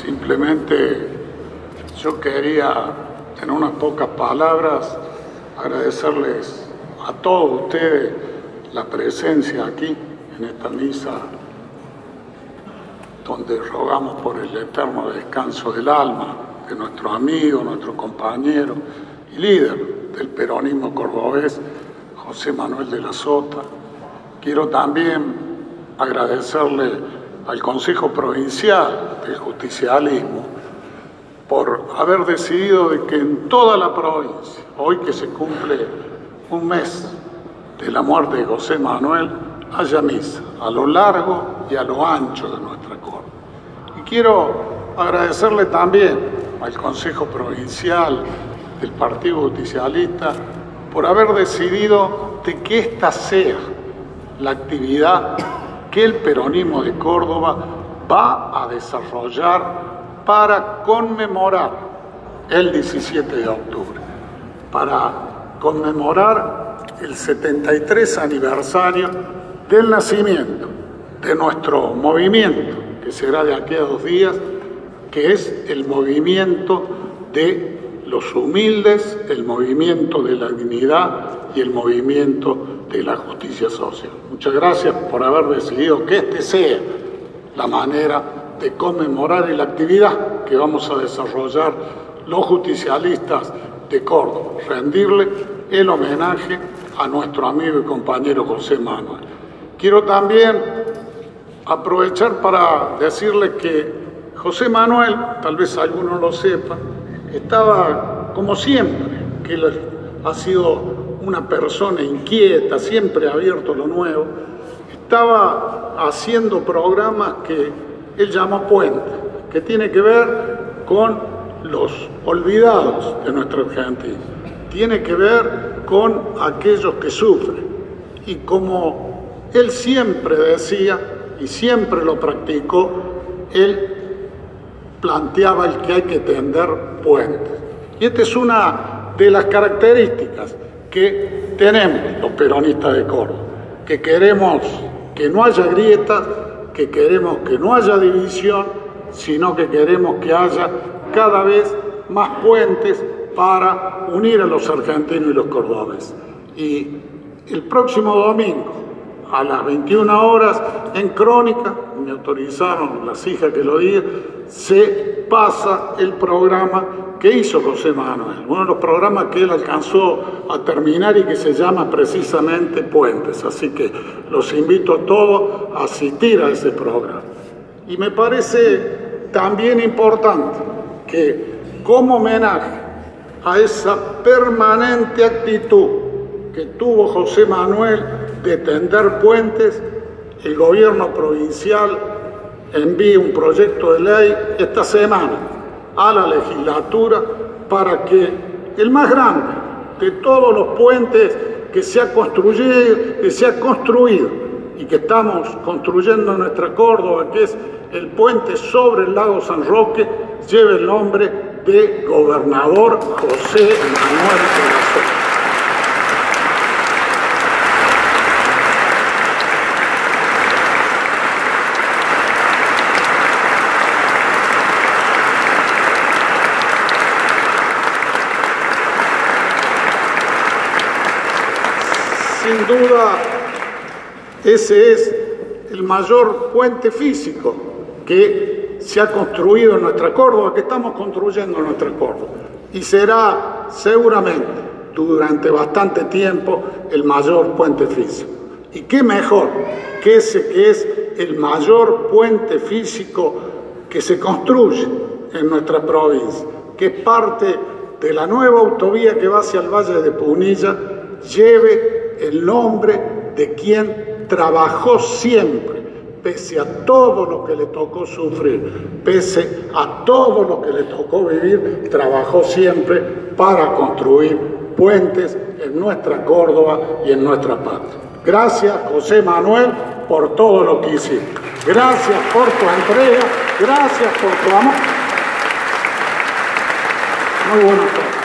Simplemente yo quería, en unas pocas palabras, agradecerles a todos ustedes la presencia aquí, en esta misa, donde rogamos por el eterno descanso del alma de nuestro amigo, nuestro compañero y líder del peronismo cordobés, José Manuel de la Sota. Quiero también agradecerle al Consejo Provincial del Justicialismo por haber decidido de que en toda la provincia, hoy que se cumple un mes de la muerte de José Manuel, haya misa a lo largo y a lo ancho de nuestra corte. Y quiero agradecerle también al Consejo Provincial del Partido Justicialista por haber decidido de que esta sea la actividad que el peronismo de Córdoba va a desarrollar para conmemorar el 17 de octubre, para conmemorar el 73 aniversario del nacimiento de nuestro movimiento, que será de aquí a 2 días, que es el movimiento de los humildes, el movimiento de la dignidad y el movimiento de la justicia social. Muchas gracias por haber decidido que este sea la manera de conmemorar la actividad que vamos a desarrollar los justicialistas de Córdoba, rendirle el homenaje a nuestro amigo y compañero José Manuel. Quiero también aprovechar para decirle que José Manuel, tal vez algunos lo sepan, estaba, como siempre, que él ha sido una persona inquieta, siempre abierto a lo nuevo, estaba haciendo programas que él llama Puente, que tiene que ver con los olvidados de nuestra Argentina, tiene que ver con aquellos que sufren. Y como él siempre decía, y siempre lo practicó, él planteaba el que hay que tender puentes. Y esta es una de las características que tenemos los peronistas de Córdoba, que queremos que no haya grietas, que queremos que no haya división, sino que queremos que haya cada vez más puentes para unir a los argentinos y los cordobeses. Y el próximo domingo, a las 21 horas, en Crónica, me autorizaron las hijas que lo diga, se pasa el programa que hizo José Manuel, uno de los programas que él alcanzó a terminar y que se llama precisamente Puentes. Así que los invito a todos a asistir a ese programa. Y me parece también importante que, como homenaje a esa permanente actitud que tuvo José Manuel de tender puentes, el gobierno provincial envíe un proyecto de ley esta semana a la legislatura para que el más grande de todos los puentes que se ha construido y que estamos construyendo en nuestra Córdoba, que es el puente sobre el lago San Roque, lleve el nombre de Gobernador José Manuel de la Sota. Sin duda, ese es el mayor puente físico que se ha construido en nuestra Córdoba, que estamos construyendo en nuestra Córdoba. Y será seguramente durante bastante tiempo el mayor puente físico. Y qué mejor que ese que es el mayor puente físico que se construye en nuestra provincia, que es parte de la nueva autovía que va hacia el Valle de Punilla, lleve el nombre de quien trabajó siempre, pese a todo lo que le tocó sufrir, pese a todo lo que le tocó vivir, trabajó siempre para construir puentes en nuestra Córdoba y en nuestra patria. Gracias, José Manuel, por todo lo que hiciste. Gracias por tu entrega, gracias por tu amor. Muy buenas tardes.